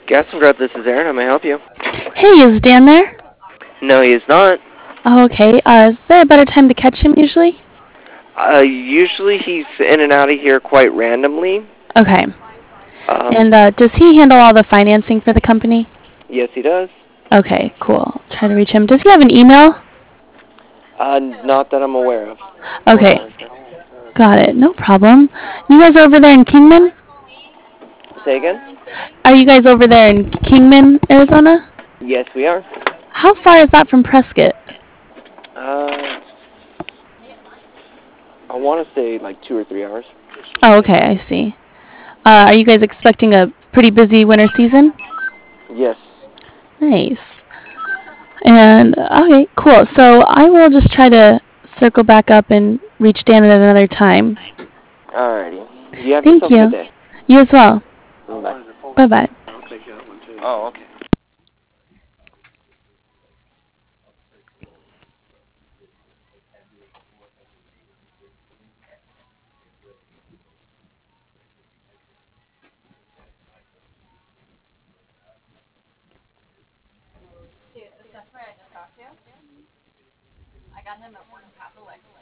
Gas and Grub, this is Aaron. How may I help you? Hey, is Dan there? No, he is not. Oh, okay. Is there a better time to catch him usually? Usually he's in and out of here quite randomly. Okay. Um, And does he handle all the financing for the company? yes, he does. Okay, cool. Try to reach him. Does he have an email? Not that I'm aware of. Hold Okay, on. got it. No problem. You guys are over there in Kingman? Say again? Are you guys over there in Kingman, Arizona? Yes, we are. How far is that from Prescott? Uh, I want to say like 2 or 3 hours. Oh, okay, I see. Are you guys expecting a pretty busy winter season? Yes. Nice. And okay, cool. So I will just try to circle back up and reach Dan at another time. Alrighty. You have Thank yourself a good you. day. You as well. Bye. Bye bye. Oh, okay. Dude, this customer I just talked to, I got him a working capital